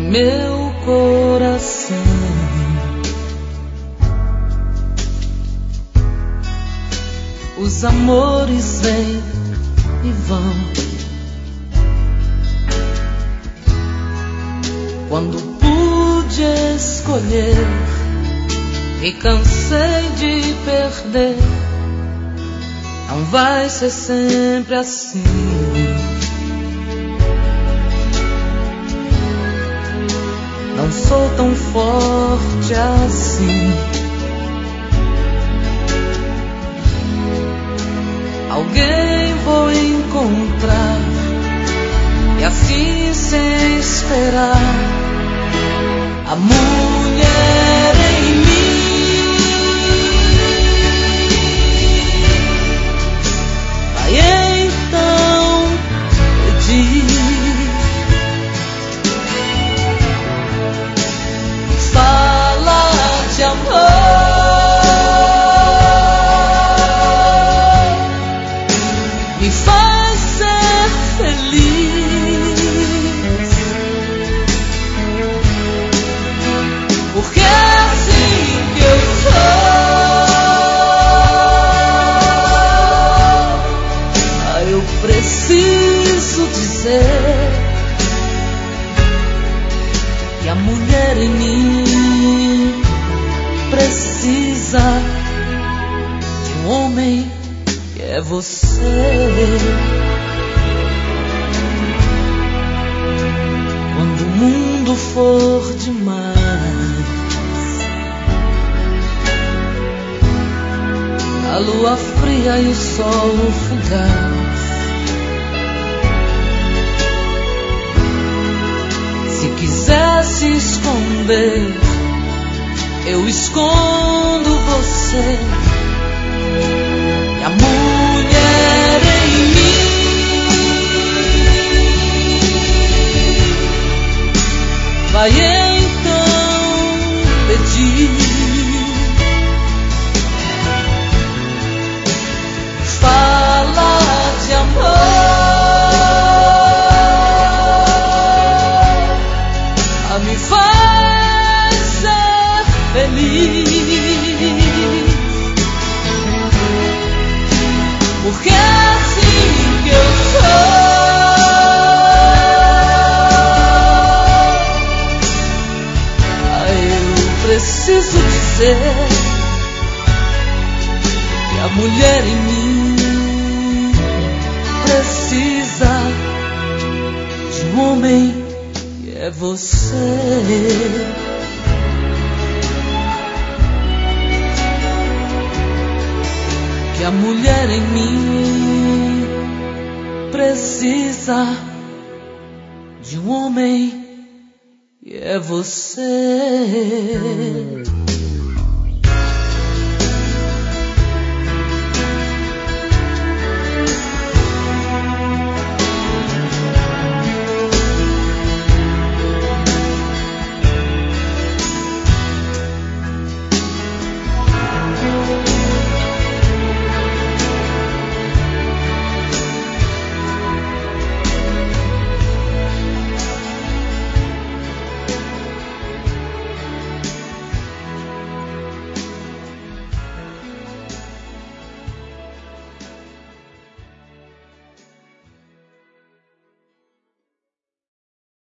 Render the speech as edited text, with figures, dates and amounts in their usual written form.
meu coração. Os amores vêm e vão. Quando pude escolher, me cansei de perder. Não vai ser sempre assim. Não sou tão forte assim. Alguém vou encontrar, e assim sem esperar, a mulher em mim vai então pedir. Fala de amor, me faz ser feliz, porque é assim que eu sou. Eu preciso dizer que a mulher em mim precisa de um homem que é você. Quando o mundo for demais, a lua fria e o sol fugaz, se quiser se esconder, eu escondo você. E a mulher em mim vai então pedir. Fala de amor, me faz ser feliz, porque é assim que eu sou. Eu preciso dizer que a mulher em mim precisa de um homem que é você. Que a mulher em mim precisa de um homem que é você.